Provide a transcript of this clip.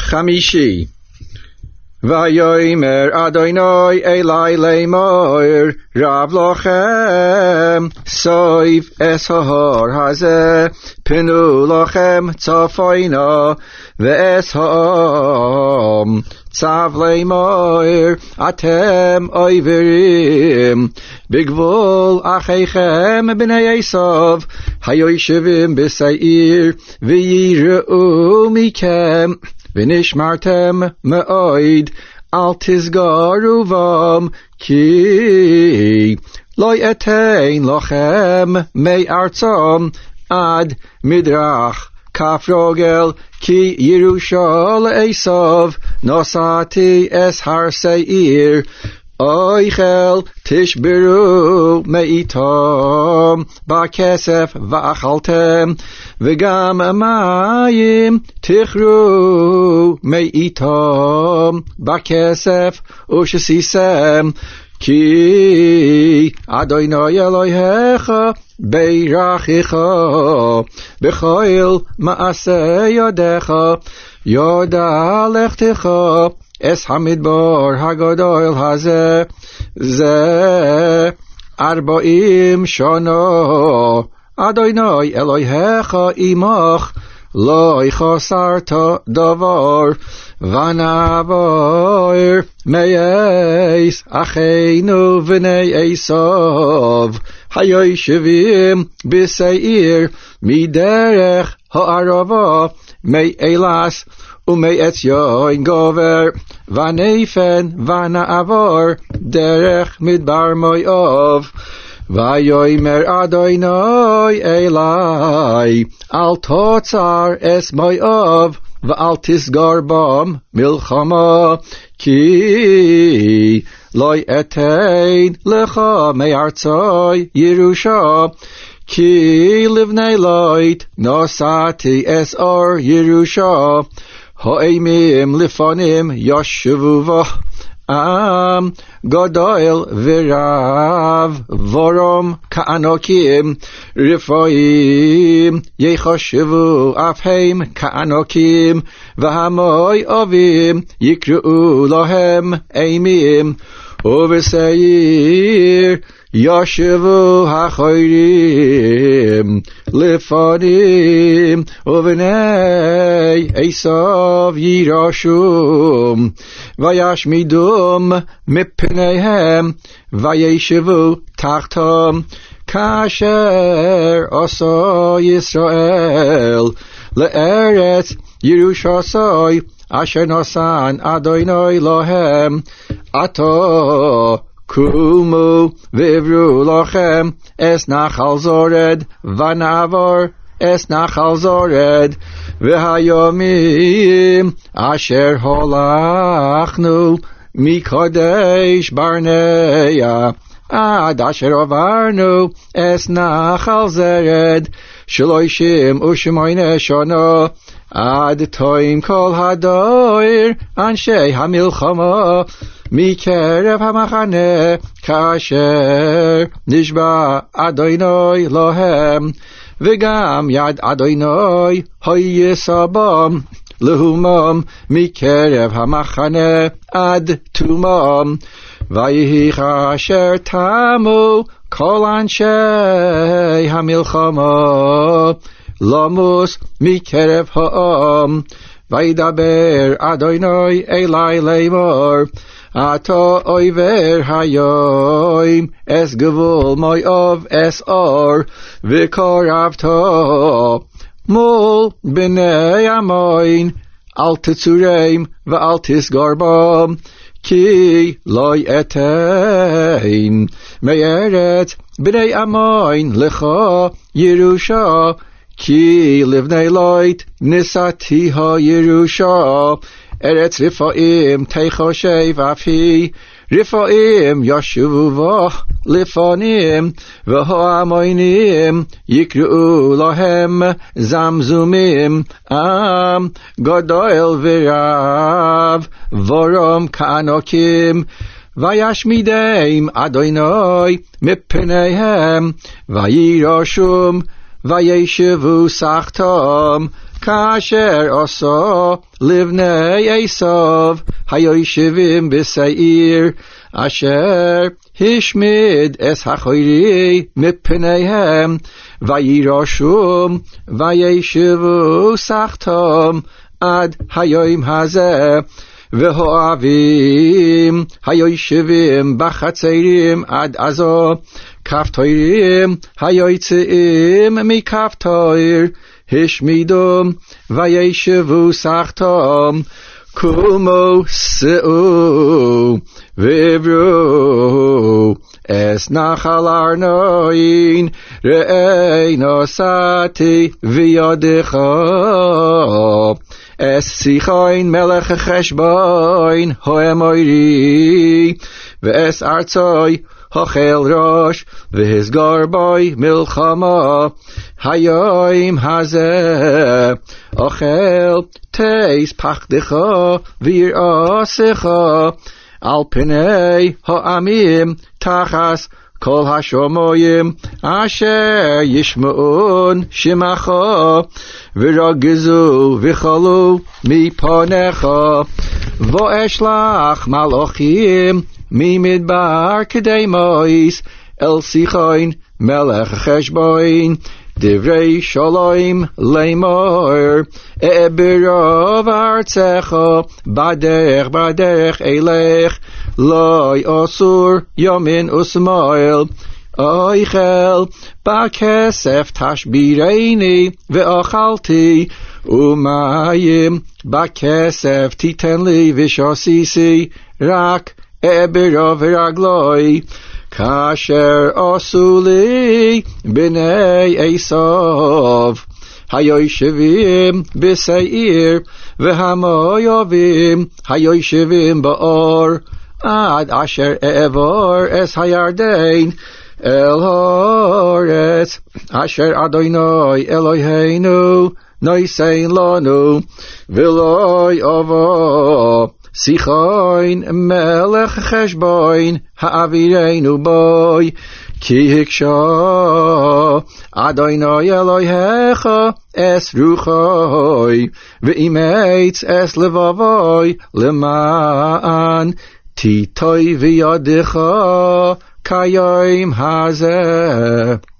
חמישי. ויאמר אדוני אלי לאמור רב לכם סביב אס ההר הזה פנו לכם צפונה ואס העם צב לאמור אתם עיוורים בגבול אחיכם בני עשיו היושבים בשעיר ויראו מכם ונשמרתם מאוד אל תסגרו בם כי לא אתן לכם מארצם עד מדרך כף רגל כי ירושה לעשיו נשאתי אס הר שעיר אוכל תשברו מאיתם בכסף ואכלתם וגם מים תכרו מאיתם בכסף ושסיסם כי אדוני אלוהיך בירכך בכל מעשה ידיך יודע לכתך אס המדבר הגדול הזה זה 40 שנה אדוני אלוהיך עמך לא חסרת דבר ונעבור מאס אחינו בני עשיו היושבים בשעיר מדרך הערבה מאלס ומעציון גובר ונפן ונעבור דרך מדבר מואב ויאמר אדוני אלי אל תוצר אס מואב ואל תסגור בם מלחמה כי לא אתן לך מארצי ירושה כי לבני לית נשאתי אס אור ירושה האימים לפנים ישבו בו עם גדול ורב ורום כאנוקים רפאים יחשבו אף הם כאנוקים והמואבים יקראו להם אימים ובשעיר ישבו החורים לפנים ובני עשיו יירשום וישמידום מפניהם וישבו תחתם כאשר עשה ישראל לארץ ירושלים אשר נתן אדוני להם עתה קומו ועברו לכם אס נחל זורד ונעבור אס נחל זורד והיומים אשר הולכנו מקודש ברנע עד אשר עברנו אס נחל זרד 38 שנה עד תום כל הדור אנשי המלחמה מקרב המחנה כאשר נשבע אדוני להם וגם יד אדוני היסה בם להומם מקרב המחנה עד תומם ויהי כאשר תמו כל אנשי המלחמה למוס מקרב העם וידבר אדוני אלי לאמור עתה עובר היום אס גבול מואב אס אור וקרבת מול בני עמון אל תצורם ואל תסגור בם כי לא אתן מארץ בני עמון לך ירושה כי לבני לית נשאתי הירושה ארץ רפאים תחשב אף היא רפאים ישובו בו לפנים והעמונים יקראו להם זמזומים עם גדול ורב ורום כאנוקים וישמידם אדוני מפניהם וירשום וישבו סחתם כאשר עשו לבני עשיו היושבים בשעיר, אשר השמיד את החורי מפניהם, וירשום וישבו סחתם עד היום הזה, והאוהבים היושבים בחצרים עד עזו, כפתורים היוצאים מכפתור השמידום וישבו סחתם, קומו שאו ועברו אס נחל ארנוין, ראי נשאתי בידך אס סיחון מלך חשבון האמורי, ואס ארצוי אוכל ראש, והסגר בוי מלחמה. היום הזה אוכל תייס פחדך ויראסך על פני העמים תחס כל השמיים, אשר ישמעון שמך ורגזו וחלו מפניך. ואשלח מלאכים ממדבר קדמוס אל סיחון מלך חשבון, דברי שלום לאמור, ברוב ארצך בדרך בדרך אלך, לא אסור ימין ושמאל. אוכל בכסף תשבירני ואכלתי, ומים בכסף תיתן לי ושסיסי, רק ברוב רגלוי. כאשר עשו לי בני עשיו היושבים בשעיר, והמואבים היושבים באור, עד אשר אעבור אס הירדן אל הארץ אשר אדוני אלוהינו נותן לנו, ולא יבוא סיחון מלך חשבון העבירנו בוי, כי הקשה אדוני אלוהיך אס רוחוי, ואימץ אס לבבוי, למען תיטוי בידך כיום הזה.